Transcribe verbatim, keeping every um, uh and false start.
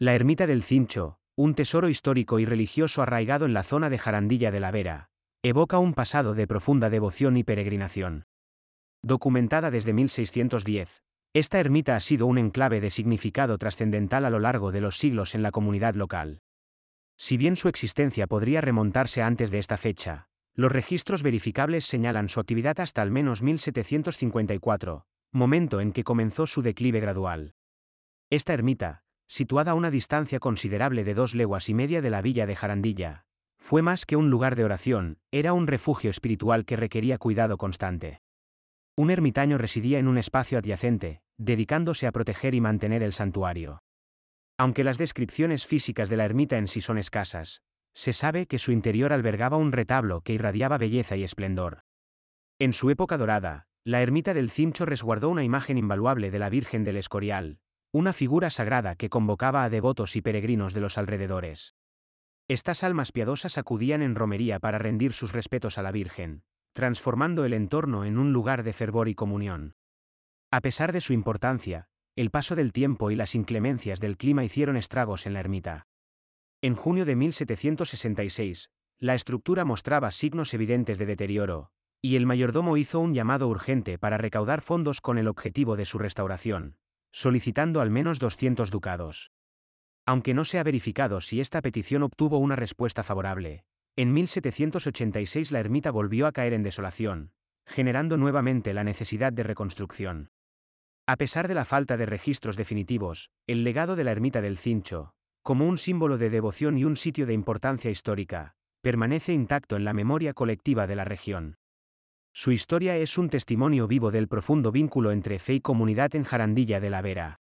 La ermita del Cincho, un tesoro histórico y religioso arraigado en la zona de Jarandilla de la Vera, evoca un pasado de profunda devoción y peregrinación. Documentada desde mil seiscientos diez, esta ermita ha sido un enclave de significado trascendental a lo largo de los siglos en la comunidad local. Si bien su existencia podría remontarse antes de esta fecha, los registros verificables señalan su actividad hasta al menos mil setecientos cincuenta y cuatro, momento en que comenzó su declive gradual. Esta ermita, situada a una distancia considerable de dos leguas y media de la villa de Jarandilla, fue más que un lugar de oración, era un refugio espiritual que requería cuidado constante. Un ermitaño residía en un espacio adyacente, dedicándose a proteger y mantener el santuario. Aunque las descripciones físicas de la ermita en sí son escasas, se sabe que su interior albergaba un retablo que irradiaba belleza y esplendor. En su época dorada, la ermita del Cincho resguardó una imagen invaluable de la Virgen del Escorial, una figura sagrada que convocaba a devotos y peregrinos de los alrededores. Estas almas piadosas acudían en romería para rendir sus respetos a la Virgen, transformando el entorno en un lugar de fervor y comunión. A pesar de su importancia, el paso del tiempo y las inclemencias del clima hicieron estragos en la ermita. En junio de mil setecientos sesenta y seis, la estructura mostraba signos evidentes de deterioro, y el mayordomo hizo un llamado urgente para recaudar fondos con el objetivo de su restauración, solicitando al menos doscientos ducados. Aunque no se ha verificado si esta petición obtuvo una respuesta favorable, en mil setecientos ochenta y seis la ermita volvió a caer en desolación, generando nuevamente la necesidad de reconstrucción. A pesar de la falta de registros definitivos, el legado de la ermita del Cincho, como un símbolo de devoción y un sitio de importancia histórica, permanece intacto en la memoria colectiva de la región. Su historia es un testimonio vivo del profundo vínculo entre fe y comunidad en Jarandilla de la Vera.